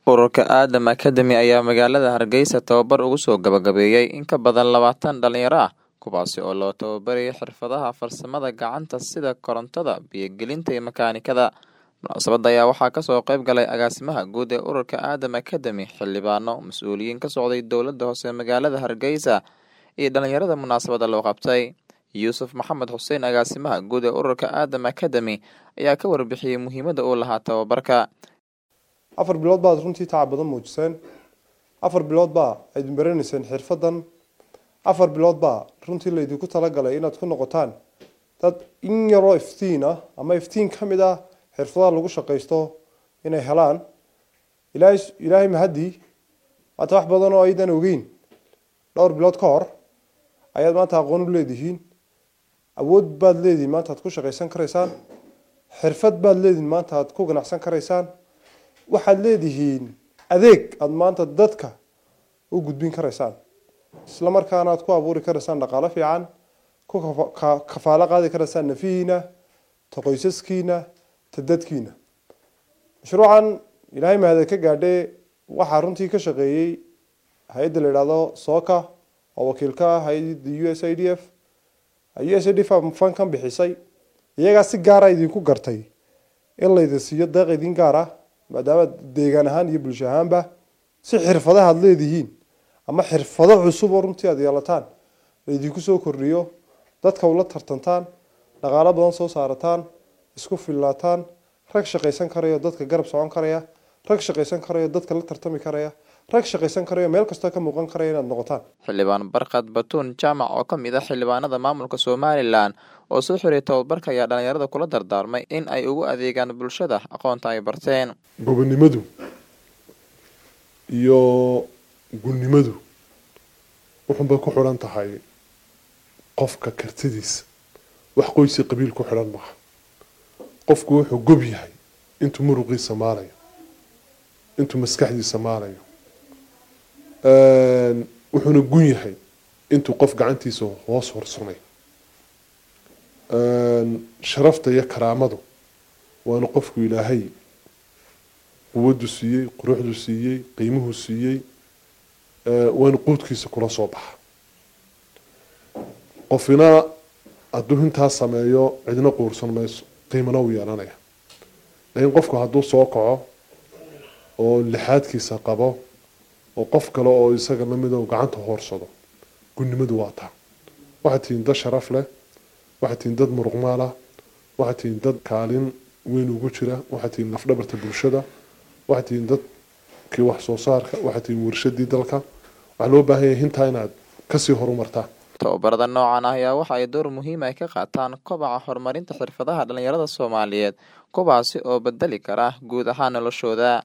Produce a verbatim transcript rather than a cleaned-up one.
Ururka Aadam Academy ayaa magaalada Hargeysa tababar ugu soo gabagabeeyay in ka badan labaatan dhalinyaro ah kuwaasi oo loo tababarayay xirfadaha farsamada gacanta sida korontada, biyo-gelinta iyo makaanikada. Munaasabadda ayaa waxaa ka soo qayb galay agaasimaha guud ee Ururka Aadam Academy, xildhibaano, mas'uuliyiin ka socday dowladda hoose magaalada Hargeysa iyo dhalinyarada munaasabadda loo qabtay. Yuusuf Maxamed Xuseen, agaasimaha guud ee Ururka Aadam Academy, ayaa ka warbixiyay muhiimadda uu lahaa tababarka. afar bilood baad runtii tacab badan muujiseen. afar bilood baa idin baranayseen xirfadan. afar bilood baa runtii la idinku talagalay inaad ku noqotaan dad in yaroo iftiin ah ama iftiin ka mid ah xirfadaha lagu shaqaysto inay helaan. ilaahay ilaahay mahadii maanta wax badan oo aydan ogeyn dhowr bilood ka hor ayaad maanta aqoon u leedihiin. awood baad leedihiin maanta aad ku shaqaysan karaysaan. xirfad baad leedihiin maanta aad ku ganacsan karaysaan. waxaad leedihiin adeeg aad maanta dadka u gudbin karaysaan, isla markaana aad ku abuuri karaysaan dhaqaale fiican, ku kafaalo qaadi karaysaan nafihiina, ta qoysaskiina, ta dadkiina. mashruucan ilaahay mahad ka gaadhay waxaa runtii ka shaqeeyey hay-adda la yidhaahdo sooka oo wakiil ka ah hay-adda U S A I D F. U S A I D F fankan bixisay, iyagaa si gaara idinku gartay in laydin siiyo deeq idin gaar ah maadaama deegaan ahaan iyo bulsho ahaanba si xirfadaha aad leedihiin ama xirfado cusub oo runtii aad yeelataan laydinku soo kordhiyo, dadka ula tartantaan, dhaqaalo badan soo saarataan, isku filaataan, rag shaqaysan karaya, dadka garab socon karaya, rag shaqaysan karaya, dadka la tartami karaya, rag shaqaysan karaya, meel kasta ka muuqan karaya inaad noqotaan. Xildhibaan Barkad Batuun Jaamac oo ka mid ah xildhibaanada maamulka Somaliland oo soo xiray tababarka ayaa dhalinyarada kula dardaarmay in ay ugu adeegaan bulshada aqoonta ay barteen. gobonimadu iyo gunnimadu wuxuunbay ku xidhan tahay qofka kartidiisa, wax qoysi qabiil ku xidhan maaha. qofku wuxuu gob yahay intuu muruqiisa maalayo, intuu maskaxdiisa maalayo, wuxuuna gun yahay intuu qof gacantiisa hoos horsamay. sharafta iyo karaamadu waana qofku ilaahay quwadu siiyey, quruxdu siiyey, qiimuhu siiyey, waana quudkiisa kula soo baxa. qofina hadduu intaa sameeyo cidna quursan mayso, qiimana u yeelanaya. laakiin qofku hadduu soo kaco oo lixaadkiisa qabo oo qof kale oo isaga lamid oo gacanta hoorsado, gunnimadu waa taa. waxaad tihiin dad sharaf leh, waxaad tihiin dad muruqmaal ah, waxaad tihiin dad kaalin weyn ugu jira, waxaad tihiin lafdhabarta bulshada, waxaad tihiin dadkii wax soo saarka, waxaad tihiin warshadii dalka. waxaa loo baahan yahay intaa inaad kasii horumartaan. tababarada noocan ah ayaa waxa ay door muhiim ah ka qaataan kobaca horumarinta xirfadaha dhalinyarada Soomaaliyeed, kuwaasi oo bedeli kara guud ahaan noloshooda.